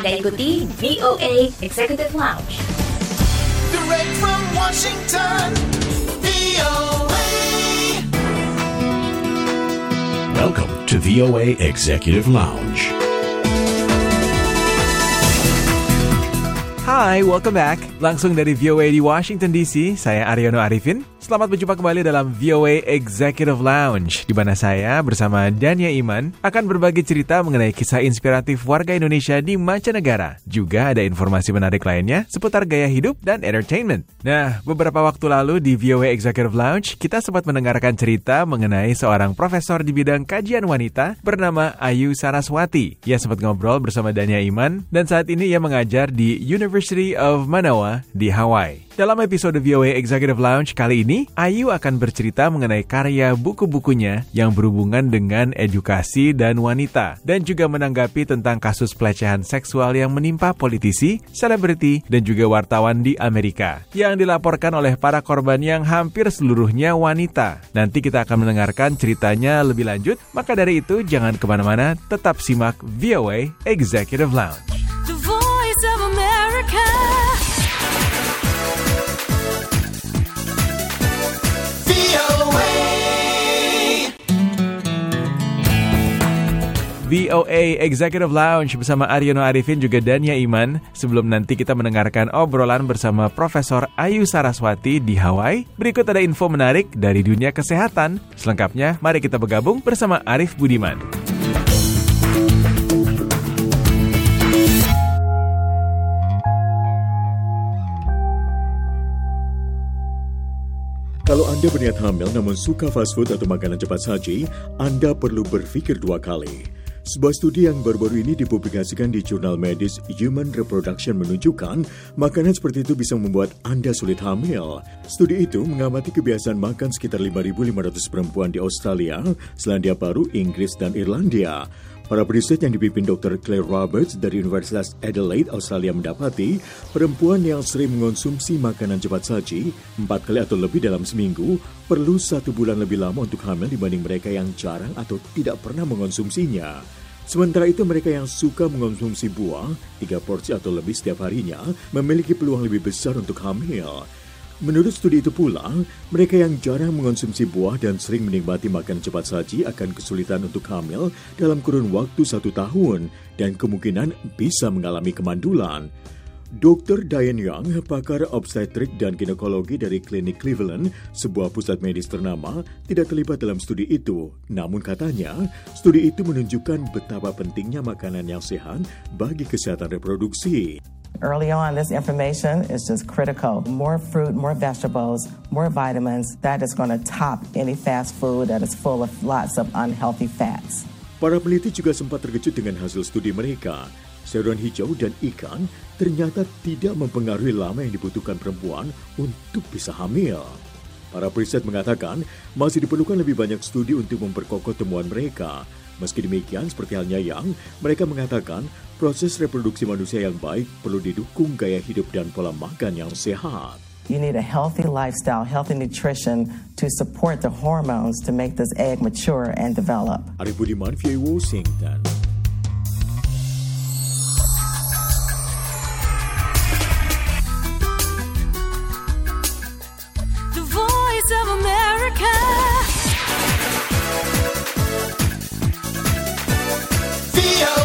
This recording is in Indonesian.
Anda ikuti VOA Executive Lounge. Direct from Washington, VOA. Welcome to VOA Executive Lounge. Hai, welcome back. Langsung dari VOA di Washington DC, saya Aryono Arifin. Selamat berjumpa kembali dalam VOA Executive Lounge, di mana saya bersama Dania Iman akan berbagi cerita mengenai kisah inspiratif warga Indonesia di mancanegara. Juga ada informasi menarik lainnya seputar gaya hidup dan entertainment. Nah, beberapa waktu lalu di VOA Executive Lounge, kita sempat mendengarkan cerita mengenai seorang profesor di bidang kajian wanita bernama Ayu Saraswati. Ia sempat ngobrol bersama Dania Iman, dan saat ini ia mengajar di University of Manoa di Hawaii. Dalam episode VOA Executive Lounge kali ini, Ayu akan bercerita mengenai karya buku-bukunya yang berhubungan dengan edukasi dan wanita, dan juga menanggapi tentang kasus pelecehan seksual yang menimpa politisi, selebriti, dan juga wartawan di Amerika, yang dilaporkan oleh para korban yang hampir seluruhnya wanita. Nanti kita akan mendengarkan ceritanya lebih lanjut, maka dari itu jangan kemana-mana, tetap simak VOA Executive Lounge. The Voice of America. VOA Executive Lounge bersama Aryono Arifin juga Dania Iman. Sebelum nanti kita mendengarkan obrolan bersama Profesor Ayu Saraswati di Hawaii, berikut ada info menarik dari dunia kesehatan. Selengkapnya, mari kita bergabung bersama Arif Budiman. Kalau Anda berniat hamil namun suka fast food atau makanan cepat saji, Anda perlu berpikir dua kali. Sebuah studi yang baru-baru ini dipublikasikan di jurnal medis Human Reproduction menunjukkan makanan seperti itu bisa membuat Anda sulit hamil. Studi itu mengamati kebiasaan makan sekitar 5.500 perempuan di Australia, Selandia Baru, Inggris, dan Irlandia. Para periset yang dipimpin Dr. Claire Roberts dari Universitas Adelaide, Australia mendapati perempuan yang sering mengonsumsi makanan cepat saji 4 kali atau lebih dalam seminggu perlu 1 bulan lebih lama untuk hamil dibanding mereka yang jarang atau tidak pernah mengonsumsinya. Sementara itu mereka yang suka mengonsumsi buah 3 porsi atau lebih setiap harinya memiliki peluang lebih besar untuk hamil. Menurut studi itu pula, mereka yang jarang mengonsumsi buah dan sering menikmati makanan cepat saji akan kesulitan untuk hamil dalam kurun waktu 1 tahun dan kemungkinan bisa mengalami kemandulan. Dr. Diane Young, pakar obstetrik dan ginekologi dari klinik Cleveland, sebuah pusat medis ternama, tidak terlibat dalam studi itu. Namun katanya, studi itu menunjukkan betapa pentingnya makanan yang sehat bagi kesehatan reproduksi. Early on, this information is just critical. More fruit, more vegetables, more vitamins. That is going to top any fast food that is full of lots of unhealthy fats. Para peneliti juga sempat terkejut dengan hasil studi mereka. Sayuran hijau dan ikan ternyata tidak mempengaruhi lama yang dibutuhkan perempuan untuk bisa hamil. Para periset mengatakan masih diperlukan lebih banyak studi untuk memperkokoh temuan mereka. Meski demikian, seperti halnya Yang, mereka mengatakan proses reproduksi manusia yang baik perlu didukung gaya hidup dan pola makan yang sehat. You need a healthy lifestyle, healthy nutrition to support the hormones to make this egg mature and develop. Arif Budiman, VOA Washington. The Voice of America. VOA.